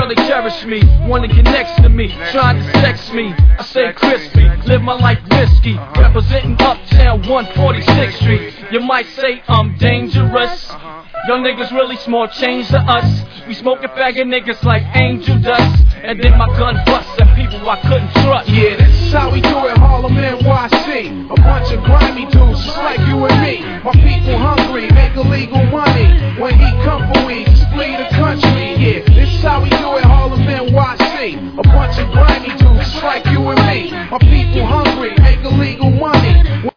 they cherish me, wanna get next to me, trying to sex me. I say crispy, live my life risky, representing Uptown 146th Street. You might say I'm dangerous. Young niggas really small change to us. We smoking faggot niggas like angel dust. And then my gun busts at people I couldn't trust. Yeah,